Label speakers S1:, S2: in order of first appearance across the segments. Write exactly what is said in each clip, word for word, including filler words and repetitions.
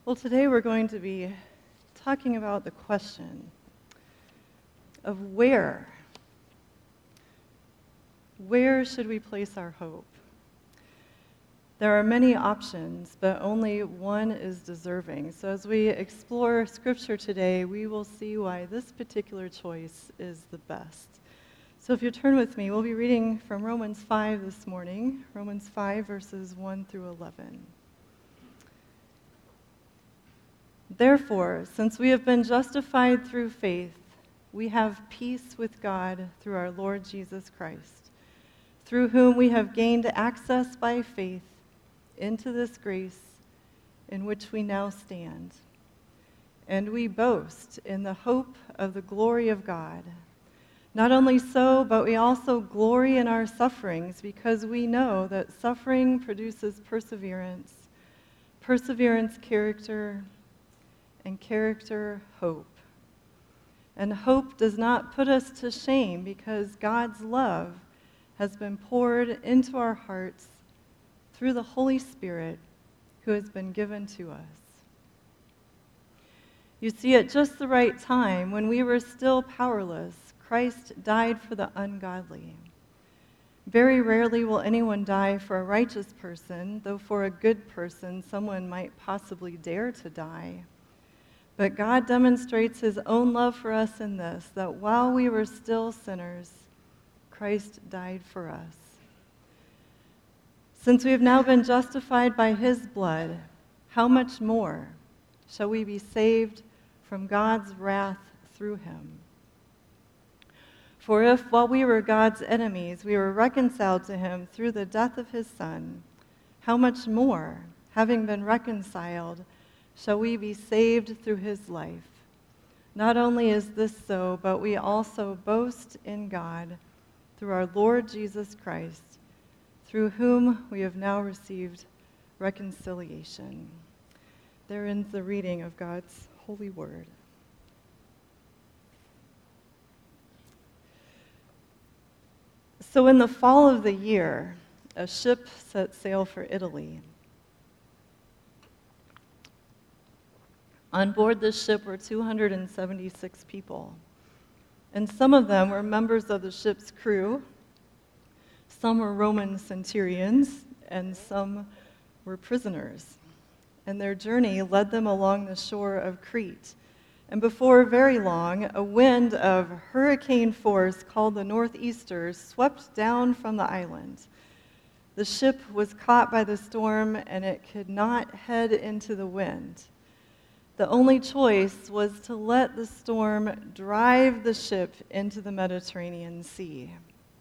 S1: Well, today we're going to be talking about the question of where. Where should we place our hope? There are many options, but only one is deserving. So as we explore Scripture today, we will see why this particular choice is the best. So if you turn with me, we'll be reading from Romans five this morning, Romans five, verses one through eleven. Therefore, since we have been justified through faith, we have peace with God through our Lord Jesus Christ, through whom we have gained access by faith into this grace in which we now stand. And we boast in the hope of the glory of God. Not only so, but we also glory in our sufferings, because we know that suffering produces perseverance, perseverance, character, and character, hope. And hope does not put us to shame, because God's love has been poured into our hearts through the Holy Spirit who has been given to us. You see, at just the right time, when we were still powerless, Christ died for the ungodly. Very rarely will anyone die for a righteous person, though for a good person, someone might possibly dare to die. But God demonstrates his own love for us in this, that while we were still sinners, Christ died for us. Since we have now been justified by his blood, how much more shall we be saved from God's wrath through him? For if, while we were God's enemies, we were reconciled to him through the death of his Son, how much more, having been reconciled, shall we be saved through his life? Not only is this so, but we also boast in God through our Lord Jesus Christ, through whom we have now received reconciliation. There ends the reading of God's holy word. So in the fall of the year, a ship set sail for Italy. On board this ship were two hundred seventy-six people, and some of them were members of the ship's crew. Some were Roman centurions, and some were prisoners. And their journey led them along the shore of Crete. And before very long, a wind of hurricane force called the Northeasters swept down from the island. The ship was caught by the storm, and it could not head into the wind. The only choice was to let the storm drive the ship into the Mediterranean Sea.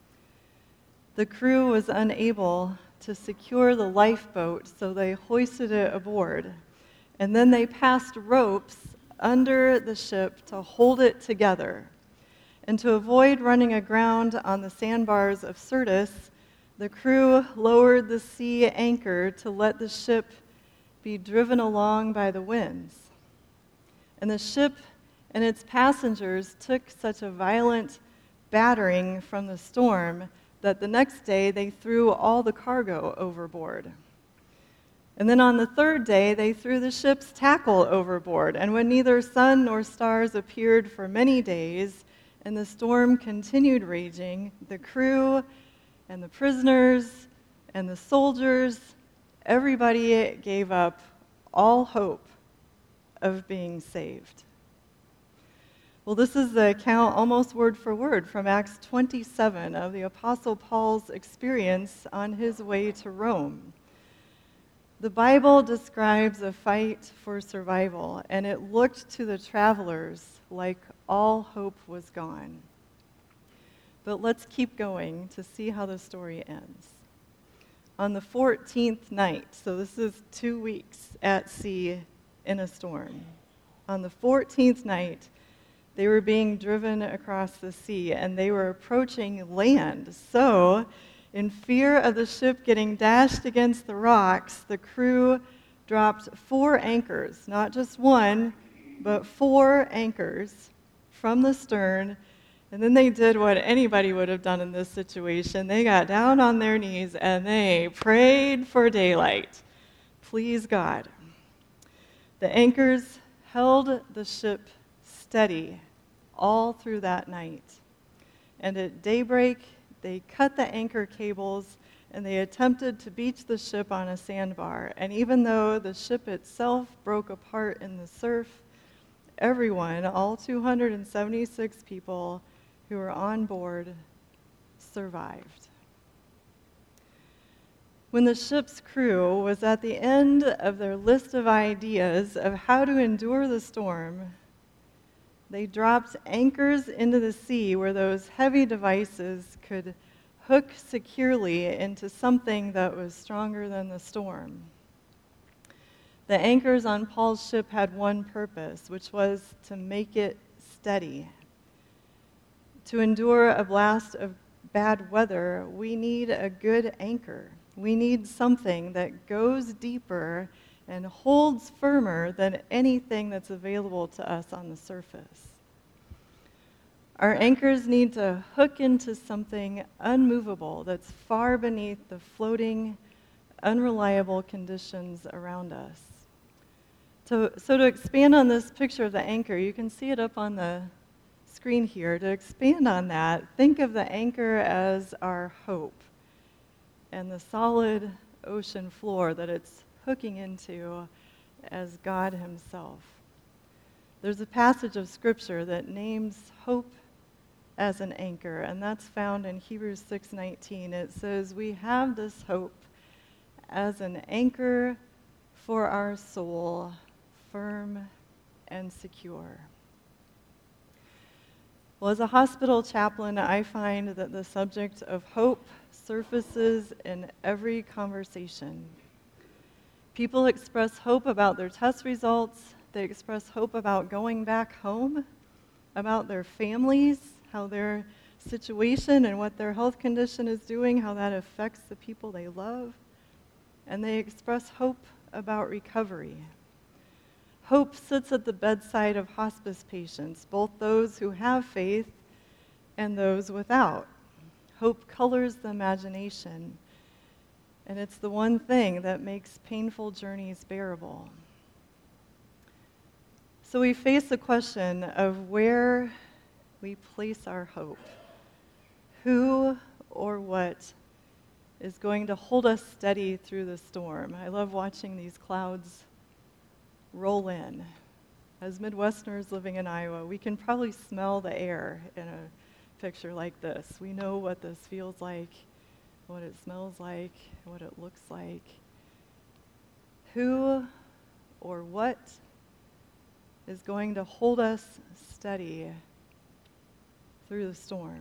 S1: The crew was unable to secure the lifeboat, so they hoisted it aboard. And then they passed ropes under the ship to hold it together. And to avoid running aground on the sandbars of Syrtis, the crew lowered the sea anchor to let the ship be driven along by the winds. And the ship and its passengers took such a violent battering from the storm that the next day they threw all the cargo overboard. And then on the third day, they threw the ship's tackle overboard. And when neither sun nor stars appeared for many days, and the storm continued raging, the crew and the prisoners and the soldiers, everybody gave up all hope of being saved. Well, this is the account, almost word for word, from Acts twenty-seven of the Apostle Paul's experience on his way to Rome. The Bible describes a fight for survival, and it looked to the travelers like all hope was gone. But let's keep going to see how the story ends. On the fourteenth night, so this is two weeks at sea in a storm, on the fourteenth night, they were being driven across the sea, and they were approaching land. So, in fear of the ship getting dashed against the rocks, the crew dropped four anchors, not just one, but four anchors from the stern. And then they did what anybody would have done in this situation. They got down on their knees and they prayed for daylight. Please God. The anchors held the ship steady all through that night. And at daybreak, they cut the anchor cables and they attempted to beach the ship on a sandbar. And even though the ship itself broke apart in the surf, everyone, all two hundred seventy-six people who were on board, survived. When the ship's crew was at the end of their list of ideas of how to endure the storm, they dropped anchors into the sea where those heavy devices could hook securely into something that was stronger than the storm. The anchors on Paul's ship had one purpose, which was to make it steady. To endure a blast of bad weather, we need a good anchor. We need something that goes deeper and holds firmer than anything that's available to us on the surface. Our anchors need to hook into something unmovable that's far beneath the floating, unreliable conditions around us. So, so to expand on this picture of the anchor, you can see it up on the screen here. To expand on that, think of the anchor as our hope and the solid ocean floor that it's hooking into as God himself. There's a passage of scripture that names hope as an anchor, and that's found in Hebrews six nineteen. It says, "We have this hope as an anchor for our soul, firm and secure." Well, as a hospital chaplain, I find that the subject of hope surfaces in every conversation. People express hope about their test results. They express hope about going back home, about their families, how their situation and what their health condition is doing, how that affects the people they love. And they express hope about recovery. Hope sits at the bedside of hospice patients, both those who have faith and those without. Hope colors the imagination, and it's the one thing that makes painful journeys bearable. So we face the question of where we place our hope. Who or what is going to hold us steady through the storm? I love watching these clouds roll in. As Midwesterners living in Iowa, we can probably smell the air in a picture like this. We know what this feels like, what it smells like, what it looks like. Who or what is going to hold us steady through the storm?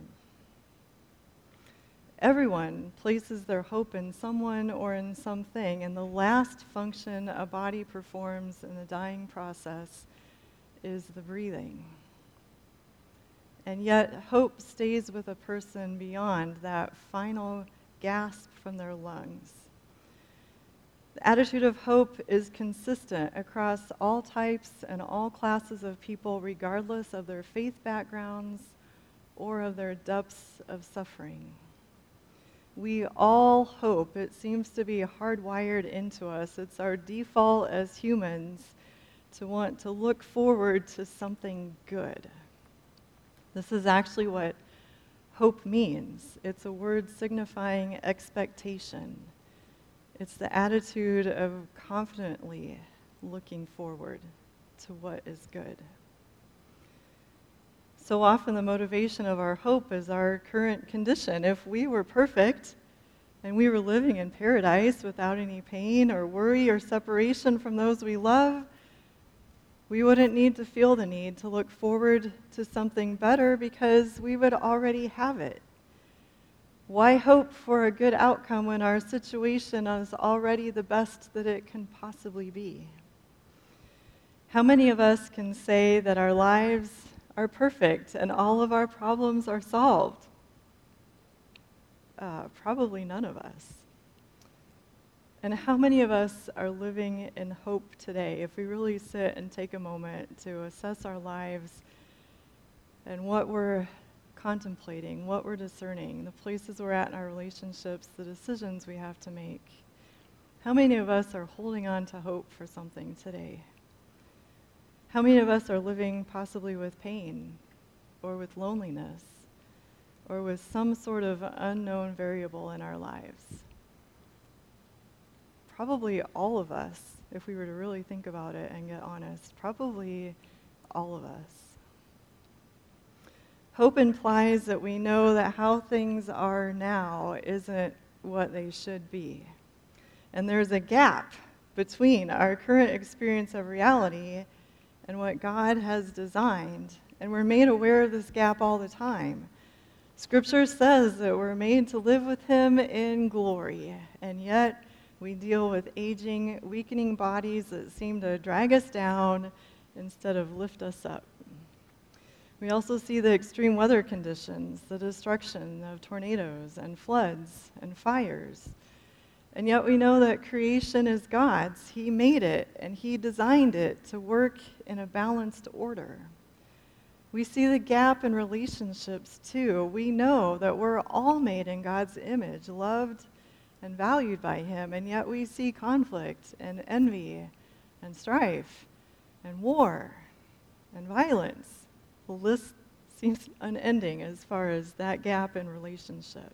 S1: Everyone places their hope in someone or in something, and the last function a body performs in the dying process is the breathing. And yet, hope stays with a person beyond that final gasp from their lungs. The attitude of hope is consistent across all types and all classes of people, regardless of their faith backgrounds or of their depths of suffering. We all hope. It seems to be hardwired into us. It's our default as humans to want to look forward to something good. This is actually what hope means. It's a word signifying expectation. It's the attitude of confidently looking forward to what is good. So often the motivation of our hope is our current condition. If we were perfect and we were living in paradise without any pain or worry or separation from those we love, we wouldn't need to feel the need to look forward to something better because we would already have it. Why hope for a good outcome when our situation is already the best that it can possibly be? How many of us can say that our lives are perfect and all of our problems are solved? Uh, probably none of us. And how many of us are living in hope today? If we really sit and take a moment to assess our lives and what we're contemplating, what we're discerning, the places we're at in our relationships, the decisions we have to make. How many of us are holding on to hope for something today? How many of us are living possibly with pain or with loneliness or with some sort of unknown variable in our lives? Probably all of us, if we were to really think about it and get honest, probably all of us. Hope implies that we know that how things are now isn't what they should be. And there's a gap between our current experience of reality and what God has designed. And we're made aware of this gap all the time. Scripture says that we're made to live with Him in glory, and yet we deal with aging, weakening bodies that seem to drag us down instead of lift us up. We also see the extreme weather conditions, the destruction of tornadoes and floods and fires. And yet we know that creation is God's. He made it and He designed it to work in a balanced order. We see the gap in relationships too. We know that we're all made in God's image, loved and valued by Him, and yet we see conflict and envy and strife and war and violence. The list seems unending as far as that gap in relationship.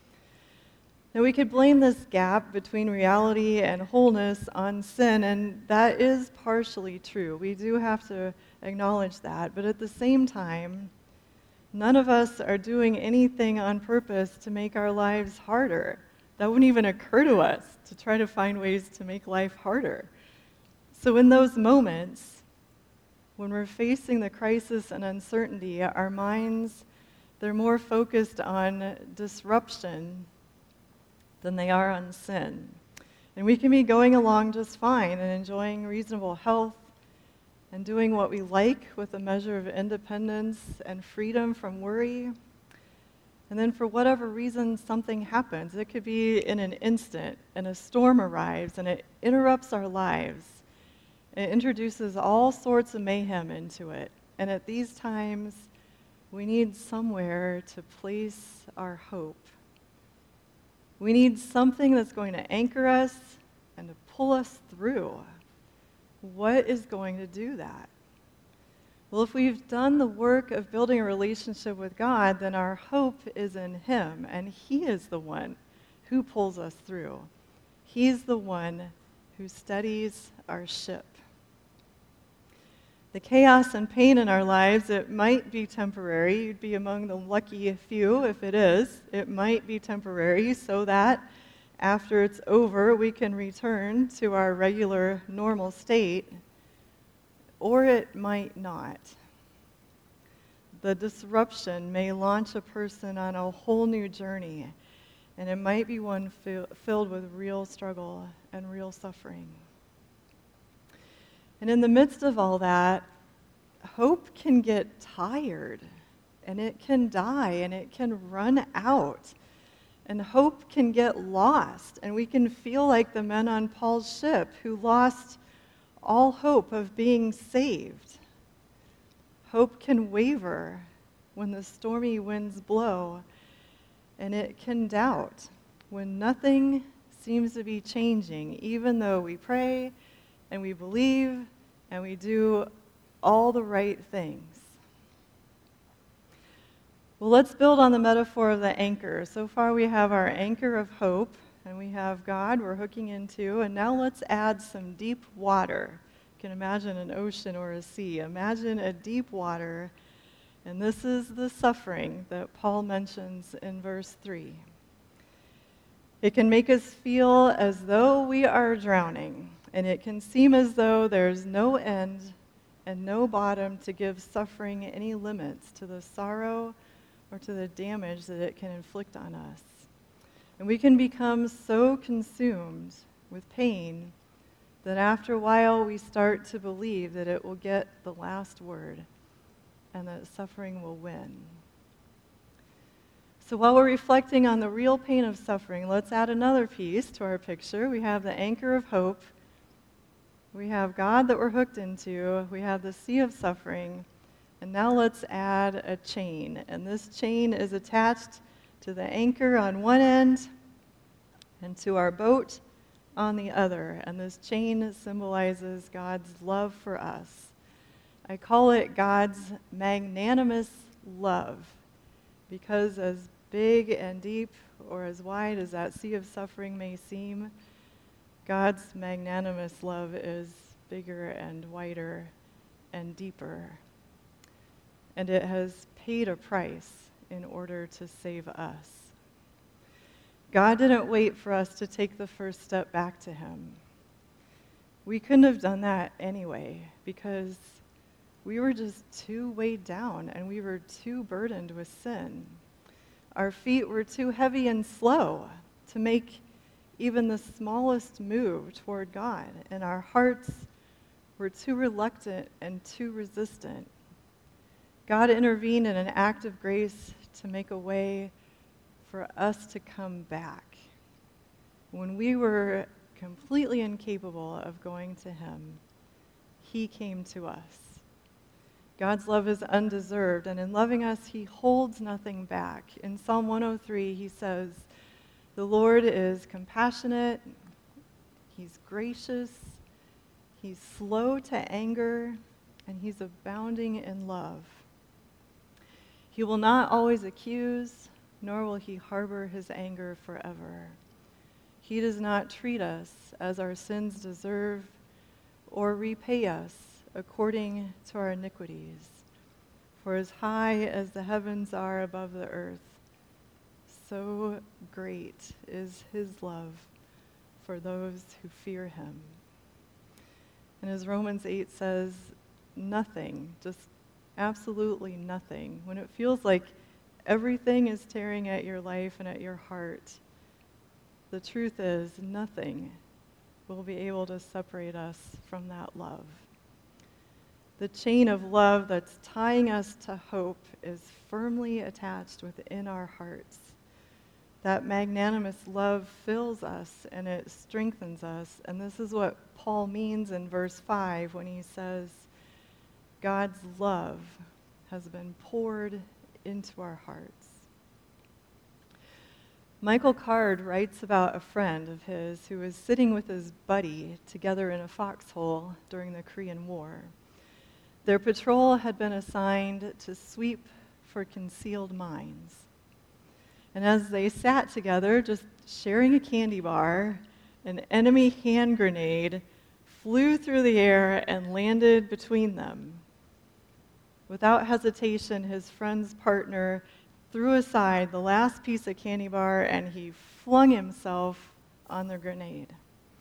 S1: Now, we could blame this gap between reality and wholeness on sin, and that is partially true. We do have to acknowledge that, but at the same time, none of us are doing anything on purpose to make our lives harder. That wouldn't even occur to us to try to find ways to make life harder. So in those moments, when we're facing the crisis and uncertainty, our minds, they're more focused on disruption than they are on sin. And we can be going along just fine and enjoying reasonable health and doing what we like with a measure of independence and freedom from worry. And then for whatever reason, something happens. It could be in an instant, and a storm arrives, and it interrupts our lives. It introduces all sorts of mayhem into it. And at these times, we need somewhere to place our hope. We need something that's going to anchor us and to pull us through. What is going to do that? Well, if we've done the work of building a relationship with God, then our hope is in Him, and He is the one who pulls us through. He's the one who steadies our ship. The chaos and pain in our lives, it might be temporary. You'd be among the lucky few if it is. It might be temporary so that after it's over, we can return to our regular, normal state, or it might not. The disruption may launch a person on a whole new journey, and it might be one fi- filled with real struggle and real suffering. And in the midst of all that, hope can get tired, and it can die, and it can run out. And hope can get lost, and we can feel like the men on Paul's ship who lost all hope of being saved. Hope can waver when the stormy winds blow, and it can doubt when nothing seems to be changing, even though we pray and we believe and we do all the right things. Well, let's build on the metaphor of the anchor. So far we have our anchor of hope, and we have God we're hooking into, and now let's add some deep water. You can imagine an ocean or a sea. Imagine a deep water, and this is the suffering that Paul mentions in verse three. It can make us feel as though we are drowning, and it can seem as though there's no end and no bottom to give suffering any limits to the sorrow or to the damage that it can inflict on us. And we can become so consumed with pain that after a while we start to believe that it will get the last word and that suffering will win. So while we're reflecting on the real pain of suffering, let's add another piece to our picture. We have the anchor of hope. We have God that we're hooked into. We have the sea of suffering. And now let's add a chain. And this chain is attached to the anchor on one end and to our boat on the other. And this chain symbolizes God's love for us. I call it God's magnanimous love, because as big and deep or as wide as that sea of suffering may seem, God's magnanimous love is bigger and wider and deeper. And it has paid a price in order to save us. God didn't wait for us to take the first step back to him. We couldn't have done that anyway, because we were just too weighed down and we were too burdened with sin. Our feet were too heavy and slow to make even the smallest move toward God, and our hearts were too reluctant and too resistant. God intervened in an act of grace to make a way for us to come back. When we were completely incapable of going to him, he came to us. God's love is undeserved, and in loving us, he holds nothing back. In Psalm one oh three, he says, "The Lord is compassionate, he's gracious, he's slow to anger, and he's abounding in love. He will not always accuse, nor will he harbor his anger forever. He does not treat us as our sins deserve, or repay us according to our iniquities. For as high as the heavens are above the earth, so great is his love for those who fear him." And as Romans eight says, nothing, just absolutely nothing, when it feels like everything is tearing at your life and at your heart, the truth is nothing will be able to separate us from that love. The chain of love that's tying us to hope is firmly attached within our hearts. That magnanimous love fills us and it strengthens us. And this is what Paul means in verse five when he says, God's love has been poured into our hearts. Michael Card writes about a friend of his who was sitting with his buddy together in a foxhole during the Korean War. Their patrol had been assigned to sweep for concealed mines. And as they sat together, just sharing a candy bar, an enemy hand grenade flew through the air and landed between them. Without hesitation, his friend's partner threw aside the last piece of candy bar and he flung himself on the grenade.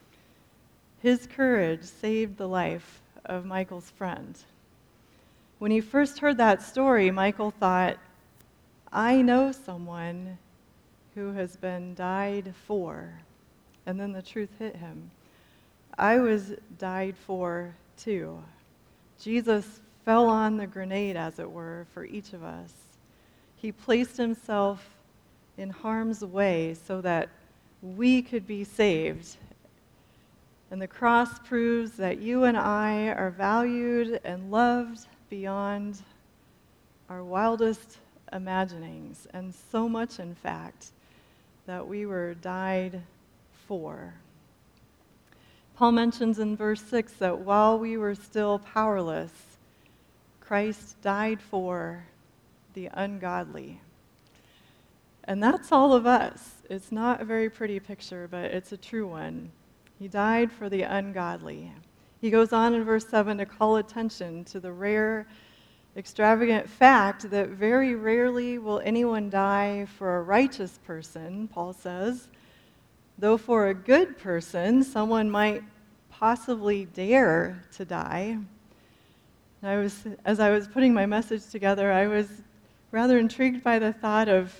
S1: His courage saved the life of Michael's friend. When he first heard that story, Michael thought, I know someone who has been died for. And then the truth hit him. I was died for too. Jesus fell on the grenade, as it were, for each of us. He placed himself in harm's way so that we could be saved. And the cross proves that you and I are valued and loved beyond our wildest imaginings, and so much, in fact, that we were died for. Paul mentions in verse six that while we were still powerless, Christ died for the ungodly. And that's all of us. It's not a very pretty picture, but it's a true one. He died for the ungodly. He goes on in verse seven to call attention to the rare, extravagant fact that very rarely will anyone die for a righteous person, Paul says, though for a good person, someone might possibly dare to die. And I was, as I was putting my message together, I was rather intrigued by the thought of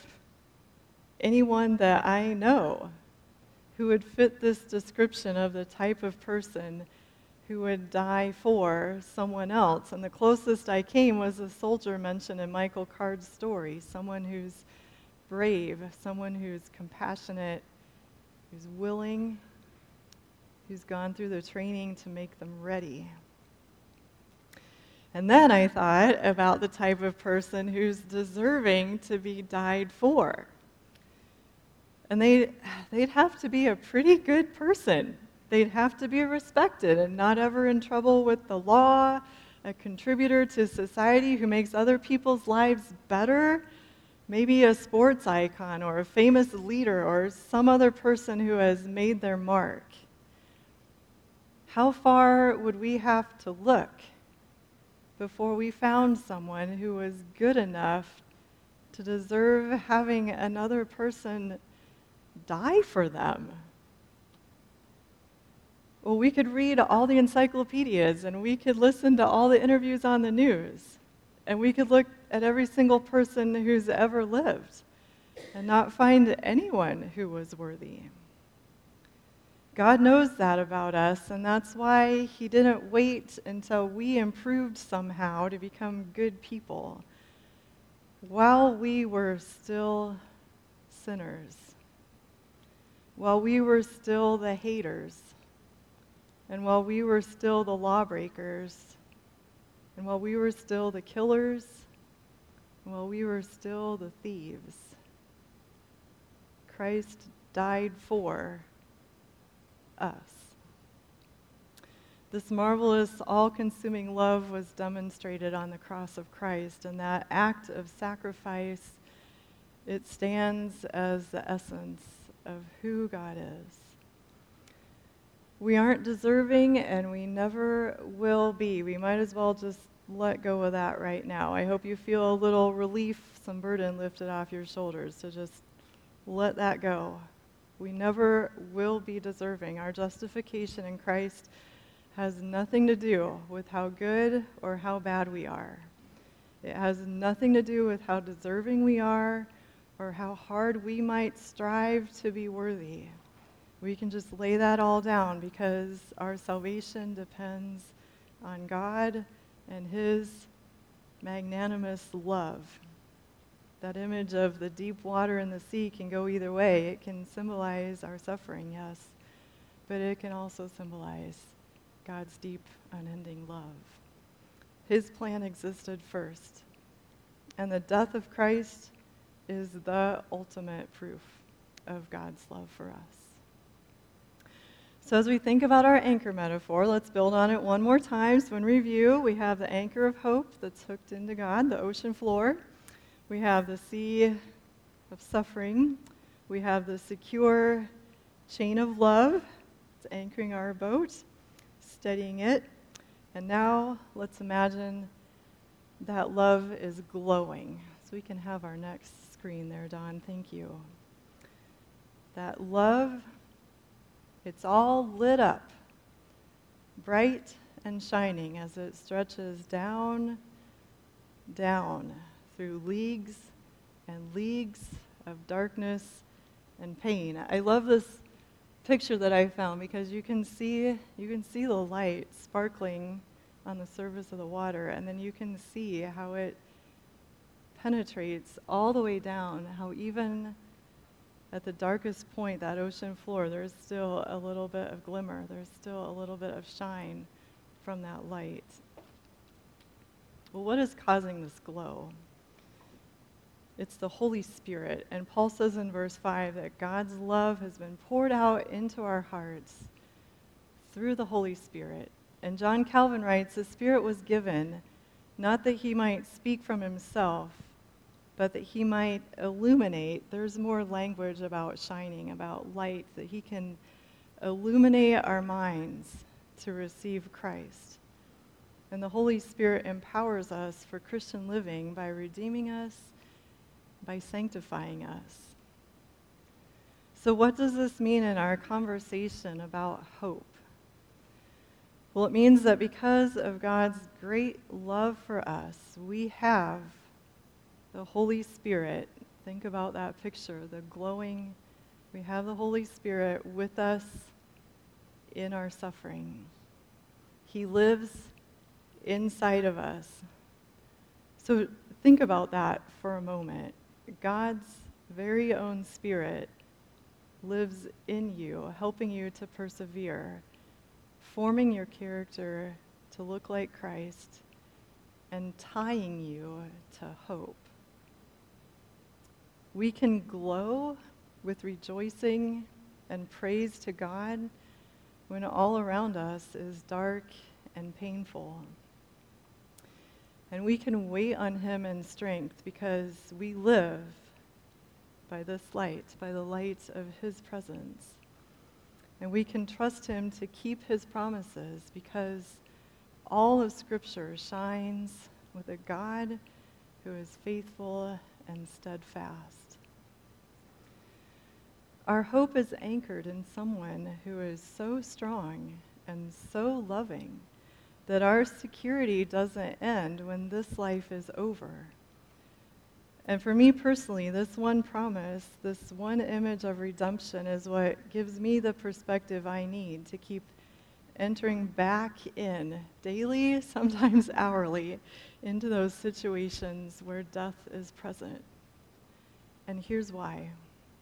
S1: anyone that I know who would fit this description of the type of person who would die for someone else. And the closest I came was a soldier mentioned in Michael Card's story, someone who's brave, someone who's compassionate, who's willing, who's gone through the training to make them ready. And then I thought about the type of person who's deserving to be died for. And they, they'd have to be a pretty good person. They'd have to be respected and not ever in trouble with the law a contributor to society who makes other people's lives better, maybe a sports icon or a famous leader or some other person who has made their mark. How far would we have to look before we found someone who was good enough to deserve having another person die for them? Well, we could read all the encyclopedias, and we could listen to all the interviews on the news, and we could look at every single person who's ever lived and not find anyone who was worthy. God knows that about us, and that's why He didn't wait until we improved somehow to become good people. While we were still sinners, while we were still the haters, and while we were still the lawbreakers, and while we were still the killers, and while we were still the thieves, Christ died for us. This marvelous, all-consuming love was demonstrated on the cross of Christ, and that act of sacrifice, it stands as the essence of who God is. We aren't deserving, and we never will be. We might as well just let go of that right now. I hope you feel a little relief, some burden lifted off your shoulders, to just let that go. We never will be deserving. Our justification in Christ has nothing to do with how good or how bad we are. It has nothing to do with how deserving we are or how hard we might strive to be worthy. We can just lay that all down because our salvation depends on God and His magnanimous love. That image of the deep water in the sea can go either way. It can symbolize our suffering, yes, but it can also symbolize God's deep, unending love. His plan existed first, and the death of Christ is the ultimate proof of God's love for us. So as we think about our anchor metaphor, let's build on it one more time. So in review, we have the anchor of hope that's hooked into God, the ocean floor. We have the sea of suffering. We have the secure chain of love. It's anchoring our boat, steadying it. And now let's imagine that love is glowing. So we can have our next screen there, Don. Thank you. That love, it's all lit up, bright and shining as it stretches down, down through leagues and leagues of darkness and pain. I love this picture that I found because you can see you can see the light sparkling on the surface of the water, and then you can see how it penetrates all the way down, how even at the darkest point, that ocean floor, there's still a little bit of glimmer. There's still a little bit of shine from that light. Well, what is causing this glow? It's the Holy Spirit. And Paul says in verse five that God's love has been poured out into our hearts through the Holy Spirit. And John Calvin writes, the Spirit was given not that he might speak from himself, but that he might illuminate. There's more language about shining, about light, that he can illuminate our minds to receive Christ. And the Holy Spirit empowers us for Christian living by redeeming us, by sanctifying us. So what does this mean in our conversation about hope? Well, it means that because of God's great love for us, we have the Holy Spirit. Think about that picture, the glowing. We have the Holy Spirit with us in our suffering. He lives inside of us. So think about that for a moment. God's very own Spirit lives in you, helping you to persevere, forming your character to look like Christ, and tying you to hope. We can glow with rejoicing and praise to God when all around us is dark and painful. And we can wait on him in strength because we live by this light, by the light of his presence. And we can trust him to keep his promises because all of Scripture shines with a God who is faithful and steadfast. Our hope is anchored in someone who is so strong and so loving that our security doesn't end when this life is over. And for me personally, this one promise, this one image of redemption is what gives me the perspective I need to keep entering back in daily, sometimes hourly, into those situations where death is present. And here's why.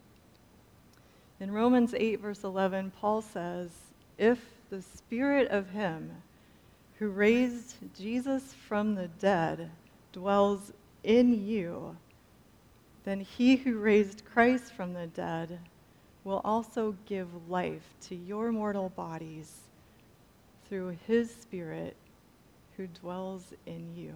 S1: In Romans eight, verse eleven, Paul says, "If the Spirit of him who raised Jesus from the dead dwells in you, then he who raised Christ from the dead will also give life to your mortal bodies through his Spirit who dwells in you."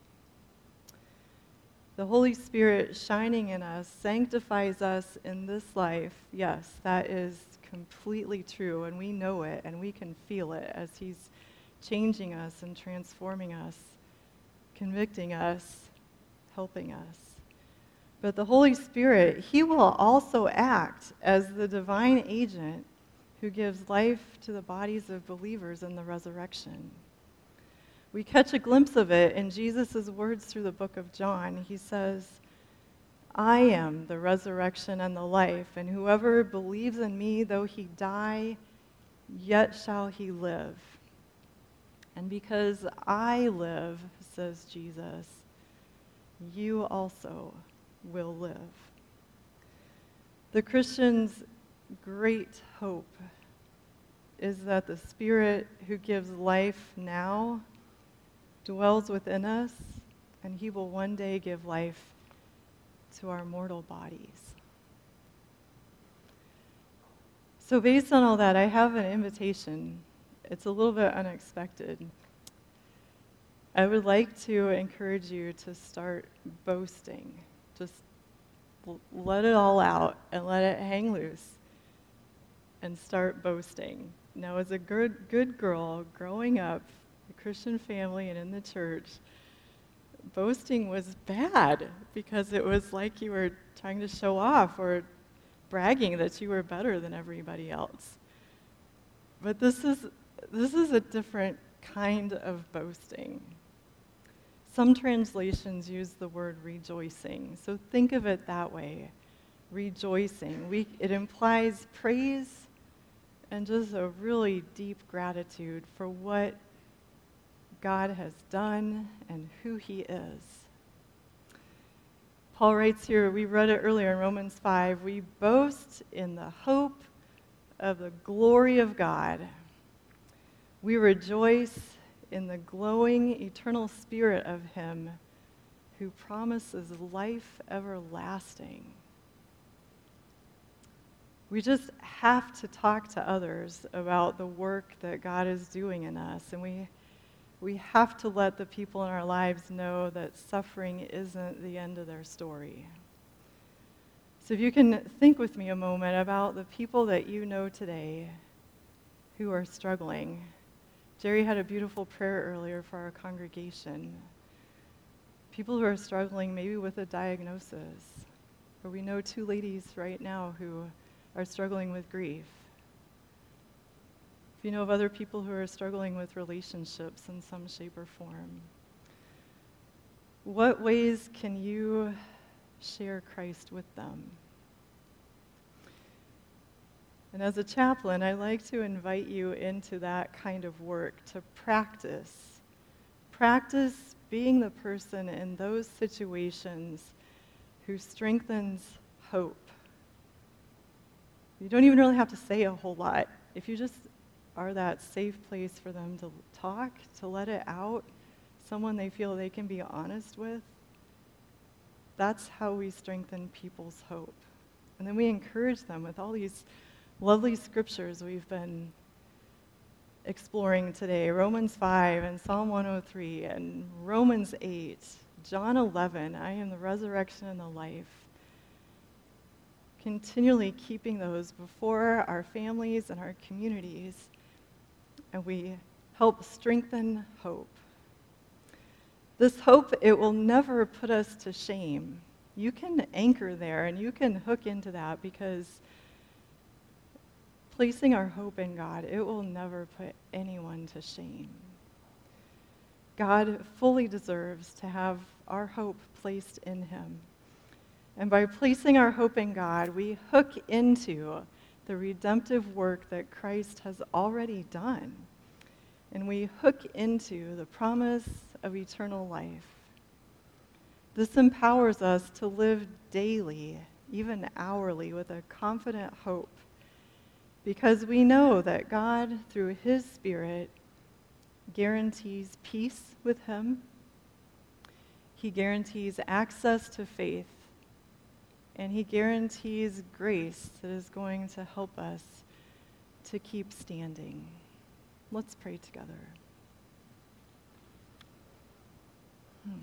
S1: The Holy Spirit shining in us sanctifies us in this life. Yes, that is completely true, and we know it, and we can feel it as he's changing us and transforming us, convicting us, helping us. But the Holy Spirit, he will also act as the divine agent who gives life to the bodies of believers in the resurrection. We catch a glimpse of it in Jesus' words through the book of John. He says, "I am the resurrection and the life, and whoever believes in me, though he die, yet shall he live. And because I live," says Jesus, "you also will live." The Christian's great hope is that the Spirit who gives life now dwells within us, and he will one day give life to our mortal bodies. So based on all that, I have an invitation. It's a little bit unexpected. I would like to encourage you to start boasting. Just l- let it all out and let it hang loose and start boasting. Now, as a good, good girl growing up, a Christian family and in the church, boasting was bad because it was like you were trying to show off or bragging that you were better than everybody else. But this is this is a different kind of boasting. Some translations use the word rejoicing, so think of it that way, rejoicing. We, it implies praise and just a really deep gratitude for what God has done and who he is. Paul writes here, we read it earlier in Romans five, we boast in the hope of the glory of God. We rejoice in the glowing eternal spirit of him who promises life everlasting. We just have to talk to others about the work that God is doing in us, and we we have to let the people in our lives know that suffering isn't the end of their story. So if you can think with me a moment about the people that you know today who are struggling. Jerry had a beautiful prayer earlier for our congregation. People who are struggling maybe with a diagnosis. Or we know two ladies right now who are struggling with grief. If you know of other people who are struggling with relationships in some shape or form, what ways can you share Christ with them? And as a chaplain, I like to invite you into that kind of work, to practice. Practice being the person in those situations who strengthens hope. You don't even really have to say a whole lot. If you just are that safe place for them to talk, to let it out, someone they feel they can be honest with, that's how we strengthen people's hope. And then we encourage them with all these lovely scriptures we've been exploring today, Romans five and Psalm one oh three and Romans eight, John eleven, I am the resurrection and the life. Continually keeping those before our families and our communities, and we help strengthen hope. This hope, it will never put us to shame. You can anchor there and you can hook into that, because placing our hope in God, it will never put anyone to shame. God fully deserves to have our hope placed in him. And by placing our hope in God, we hook into the redemptive work that Christ has already done. And we hook into the promise of eternal life. This empowers us to live daily, even hourly, with a confident hope, because we know that God, through his Spirit, guarantees peace with him. He guarantees access to faith, and he guarantees grace that is going to help us to keep standing. Let's pray together. Hmm.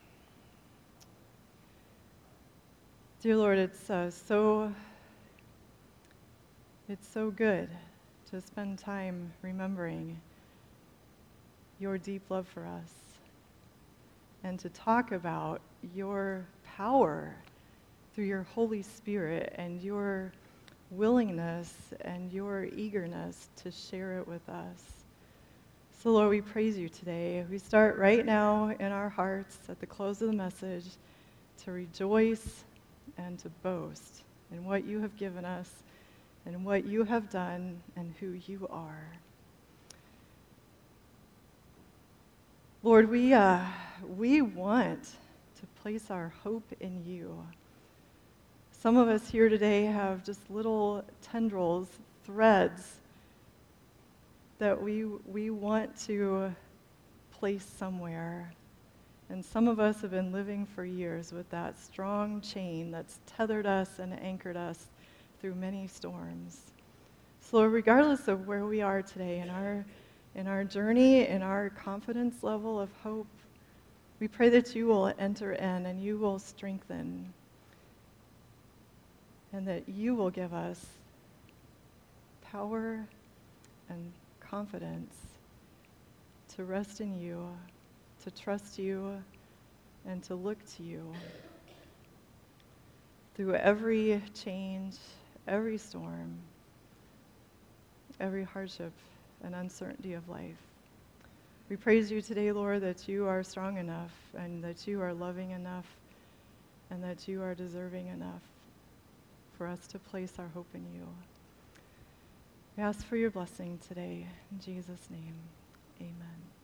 S1: Dear Lord, it's uh, so it's so good to spend time remembering your deep love for us and to talk about your power through your Holy Spirit and your willingness and your eagerness to share it with us. So Lord, we praise you today. We start right now in our hearts at the close of the message to rejoice and to boast in what you have given us and what you have done and who you are. Lord, we uh, we want to place our hope in you. Some of us here today have just little tendrils, threads that we we want to place somewhere. And some of us have been living for years with that strong chain that's tethered us and anchored us through many storms. So Lord, regardless of where we are today in our in our journey, in our confidence level of hope, we pray that you will enter in and you will strengthen, and that you will give us power and confidence to rest in you, to trust you, and to look to you through every change, every storm, every hardship and uncertainty of life. We praise you today, Lord, that you are strong enough and that you are loving enough and that you are deserving enough for us to place our hope in you. We ask for your blessing today. In Jesus' name, amen.